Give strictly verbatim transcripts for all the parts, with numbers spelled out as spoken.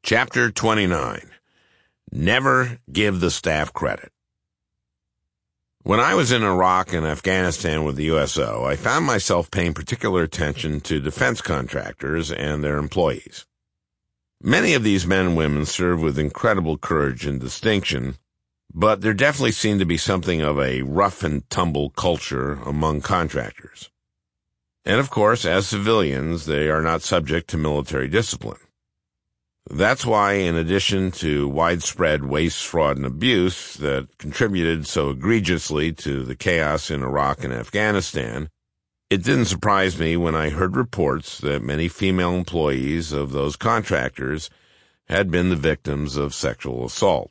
Chapter twenty-nine. Never give the staff credit. When I was in Iraq and Afghanistan with the U S O, I found myself paying particular attention to defense contractors and their employees. Many of these men and women serve with incredible courage and distinction, but there definitely seemed to be something of a rough-and-tumble culture among contractors. And of course, as civilians, they are not subject to military discipline. That's why, in addition to widespread waste, fraud, and abuse that contributed so egregiously to the chaos in Iraq and Afghanistan, it didn't surprise me when I heard reports that many female employees of those contractors had been the victims of sexual assault.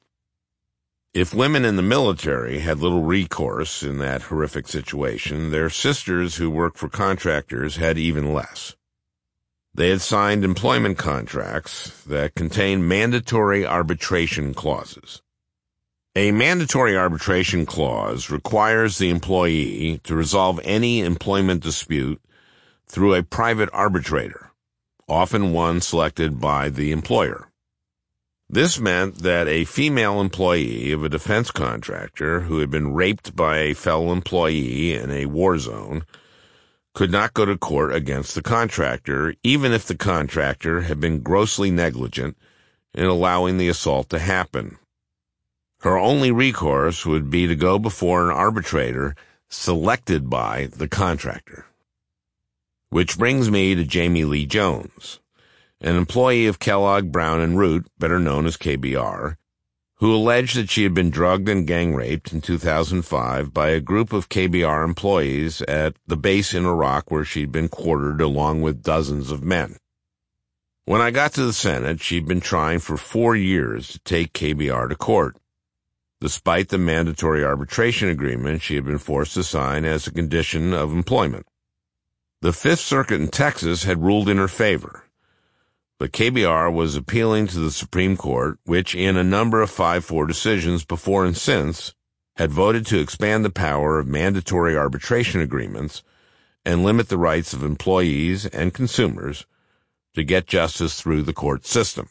If women in the military had little recourse in that horrific situation, their sisters who worked for contractors had even less. They had signed employment contracts that contained mandatory arbitration clauses. A mandatory arbitration clause requires the employee to resolve any employment dispute through a private arbitrator, often one selected by the employer. This meant that a female employee of a defense contractor who had been raped by a fellow employee in a war zone could not go to court against the contractor, even if the contractor had been grossly negligent in allowing the assault to happen. Her only recourse would be to go before an arbitrator selected by the contractor. Which brings me to Jamie Lee Jones, an employee of Kellogg, Brown and Root, better known as K B R, who alleged that she had been drugged and gang-raped in two thousand five by a group of K B R employees at the base in Iraq where she'd been quartered along with dozens of men. When I got to the Senate, she'd been trying for four years to take K B R to court, despite the mandatory arbitration agreement she had been forced to sign as a condition of employment. The Fifth Circuit in Texas had ruled in her favor, but K B R was appealing to the Supreme Court, which in a number of five four decisions before and since had voted to expand the power of mandatory arbitration agreements and limit the rights of employees and consumers to get justice through the court system.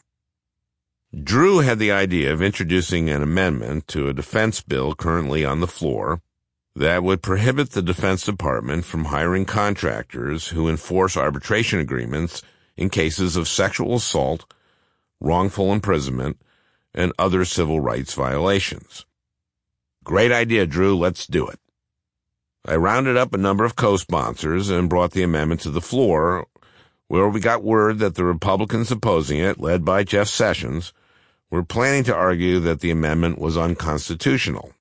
Drew had the idea of introducing an amendment to a defense bill currently on the floor that would prohibit the Defense Department from hiring contractors who enforce arbitration agreements in cases of sexual assault, wrongful imprisonment, and other civil rights violations. Great idea, Drew. Let's do it. I rounded up a number of co-sponsors and brought the amendment to the floor, where we got word that the Republicans opposing it, led by Jeff Sessions, were planning to argue that the amendment was unconstitutional.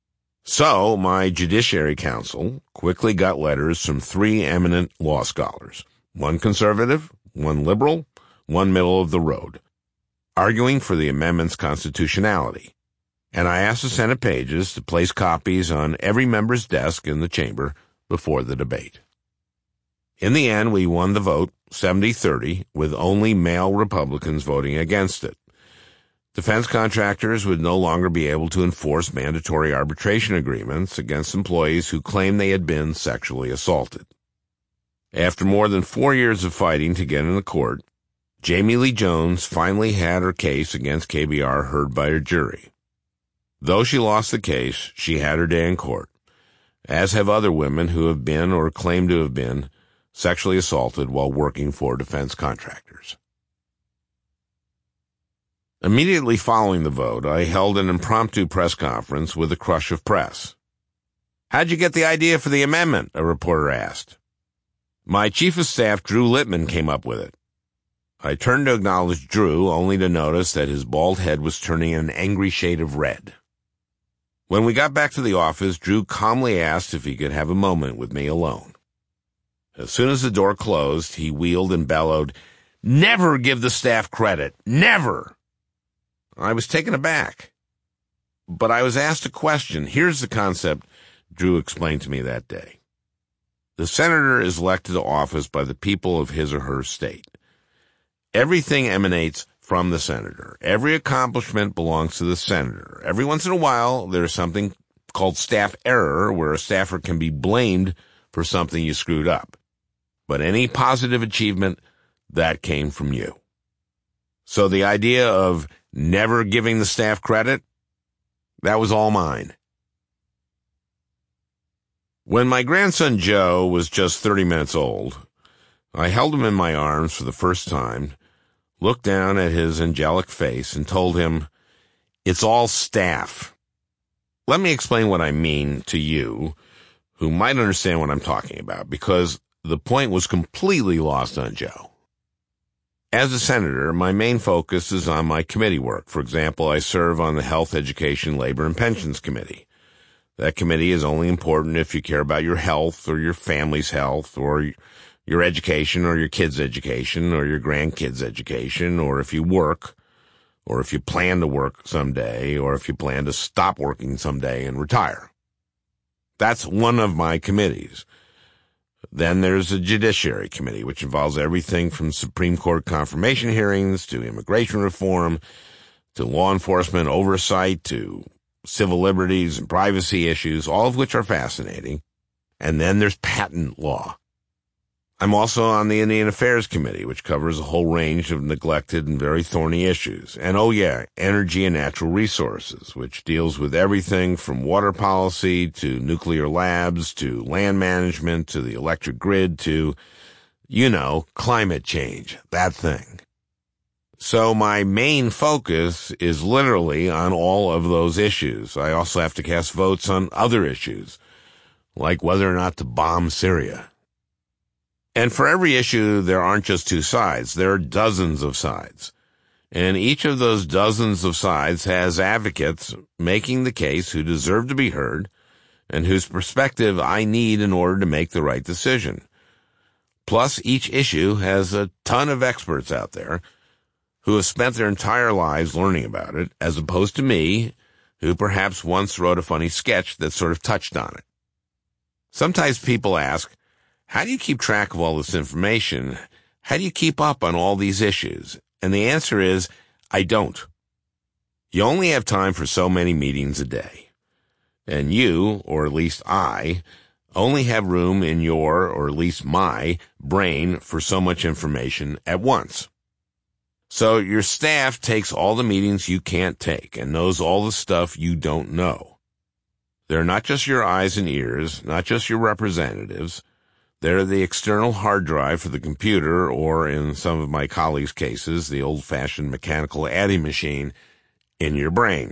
So my Judiciary Council quickly got letters from three eminent law scholars, one conservative, one liberal, one middle of the road, arguing for the amendment's constitutionality, and I asked the Senate pages to place copies on every member's desk in the chamber before the debate. In the end, we won the vote, seventy thirty, with only male Republicans voting against it. Defense contractors would no longer be able to enforce mandatory arbitration agreements against employees who claimed they had been sexually assaulted. After more than four years of fighting to get in the court, Jamie Lee Jones finally had her case against K B R heard by a jury. Though she lost the case, she had her day in court, as have other women who have been or claim to have been sexually assaulted while working for defense contractors. Immediately following the vote, I held an impromptu press conference with a crush of press. "How'd you get the idea for the amendment?" a reporter asked. "My chief of staff, Drew Littman, came up with it." I turned to acknowledge Drew, only to notice that his bald head was turning an angry shade of red. When we got back to the office, Drew calmly asked if he could have a moment with me alone. As soon as the door closed, he wheeled and bellowed, "Never give the staff credit! Never!" I was taken aback. But I was asked a question. Here's the concept Drew explained to me that day. The senator is elected to office by the people of his or her state. Everything emanates from the senator. Every accomplishment belongs to the senator. Every once in a while, there's something called staff error, where a staffer can be blamed for something you screwed up. But any positive achievement, that came from you. So the idea of never giving the staff credit, that was all mine. When my grandson Joe was just thirty minutes old, I held him in my arms for the first time, looked down at his angelic face, and told him, "It's all staff." Let me explain what I mean to you, who might understand what I'm talking about, because the point was completely lost on Joe. As a senator, my main focus is on my committee work. For example, I serve on the Health, Education, Labor, and Pensions Committee. That committee is only important if you care about your health or your family's health or your education or your kids' education or your grandkids' education, or if you work, or if you plan to work someday, or if you plan to stop working someday and retire. That's one of my committees. Then there's the Judiciary Committee, which involves everything from Supreme Court confirmation hearings to immigration reform to law enforcement oversight to civil liberties and privacy issues, all of which are fascinating. And then there's patent law. I'm also on the Indian Affairs Committee, which covers a whole range of neglected and very thorny issues. And oh yeah, Energy and Natural Resources, which deals with everything from water policy to nuclear labs to land management to the electric grid to, you know, climate change, that thing. So my main focus is literally on all of those issues. I also have to cast votes on other issues, like whether or not to bomb Syria. And for every issue, there aren't just two sides. There are dozens of sides. And each of those dozens of sides has advocates making the case who deserve to be heard and whose perspective I need in order to make the right decision. Plus, each issue has a ton of experts out there who have spent their entire lives learning about it, as opposed to me, who perhaps once wrote a funny sketch that sort of touched on it. Sometimes people ask, how do you keep track of all this information? How do you keep up on all these issues? And the answer is, I don't. You only have time for so many meetings a day. And you, or at least I, only have room in your, or at least my, brain for so much information at once. So your staff takes all the meetings you can't take and knows all the stuff you don't know. They're not just your eyes and ears, not just your representatives. They're the external hard drive for the computer, or in some of my colleagues' cases, the old-fashioned mechanical adding machine in your brain.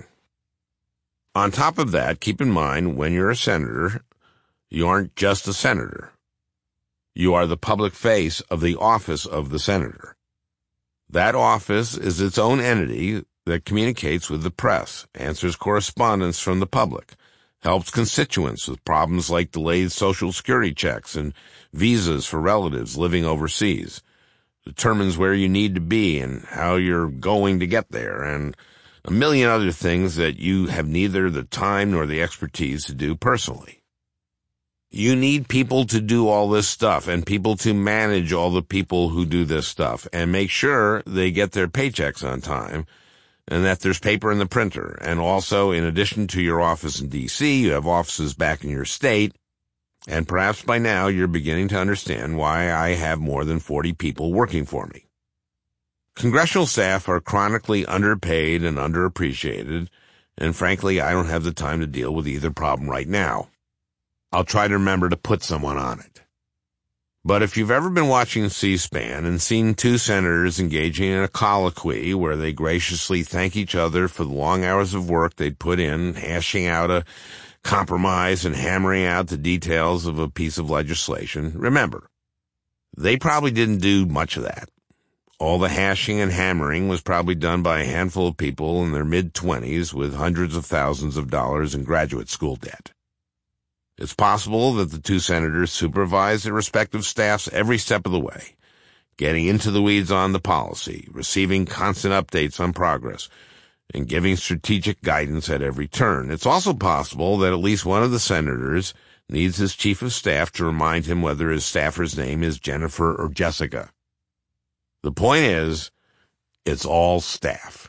On top of that, keep in mind, when you're a senator, you aren't just a senator. You are the public face of the office of the senator. That office is its own entity that communicates with the press, answers correspondence from the public, helps constituents with problems like delayed Social Security checks and visas for relatives living overseas, determines where you need to be and how you're going to get there, and a million other things that you have neither the time nor the expertise to do personally. You need people to do all this stuff and people to manage all the people who do this stuff and make sure they get their paychecks on time and that there's paper in the printer. And also, in addition to your office in D C, you have offices back in your state. And perhaps by now you're beginning to understand why I have more than forty people working for me. Congressional staff are chronically underpaid and underappreciated, and frankly, I don't have the time to deal with either problem right now. I'll try to remember to put someone on it. But if you've ever been watching C-SPAN and seen two senators engaging in a colloquy where they graciously thank each other for the long hours of work they'd put in, hashing out a compromise and hammering out the details of a piece of legislation, remember, they probably didn't do much of that. All the hashing and hammering was probably done by a handful of people in their mid-twenties with hundreds of thousands of dollars in graduate school debt. It's possible that the two senators supervised their respective staffs every step of the way, getting into the weeds on the policy, receiving constant updates on progress, and giving strategic guidance at every turn. It's also possible that at least one of the senators needs his chief of staff to remind him whether his staffer's name is Jennifer or Jessica. The point is, it's all staff.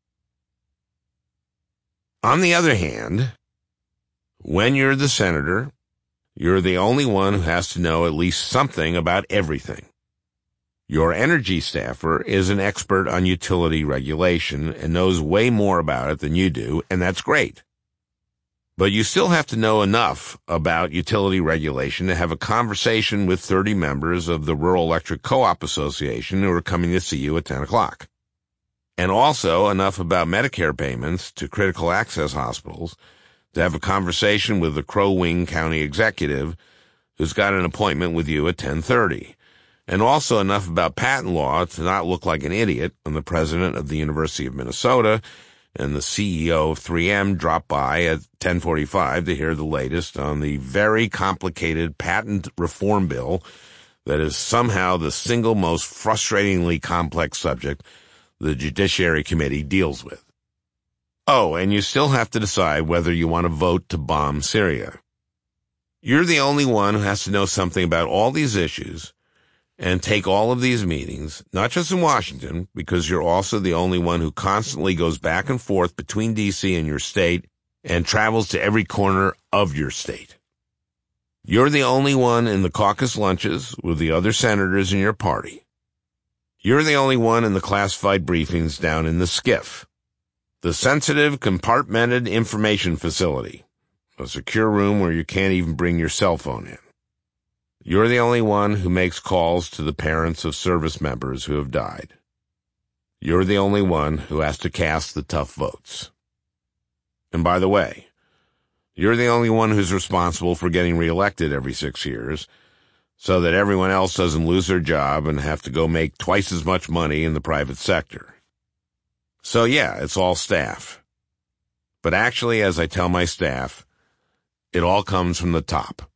On the other hand, when you're the senator, you're the only one who has to know at least something about everything. Your energy staffer is an expert on utility regulation and knows way more about it than you do, and that's great. But you still have to know enough about utility regulation to have a conversation with thirty members of the Rural Electric Co-op Association who are coming to see you at ten o'clock. And also enough about Medicare payments to critical access hospitals to have a conversation with the Crow Wing County executive who's got an appointment with you at ten thirty. And also enough about patent law to not look like an idiot when the president of the University of Minnesota and the C E O of three M drop by at ten forty-five to hear the latest on the very complicated patent reform bill that is somehow the single most frustratingly complex subject the Judiciary Committee deals with. Oh, and you still have to decide whether you want to vote to bomb Syria. You're the only one who has to know something about all these issues and take all of these meetings, not just in Washington, because you're also the only one who constantly goes back and forth between D C and your state and travels to every corner of your state. You're the only one in the caucus lunches with the other senators in your party. You're the only one in the classified briefings down in the SCIF, the Sensitive Compartmented Information Facility, a secure room where you can't even bring your cell phone in. You're the only one who makes calls to the parents of service members who have died. You're the only one who has to cast the tough votes. And by the way, you're the only one who's responsible for getting reelected every six years so that everyone else doesn't lose their job and have to go make twice as much money in the private sector. So yeah, it's all staff. But actually, as I tell my staff, it all comes from the top.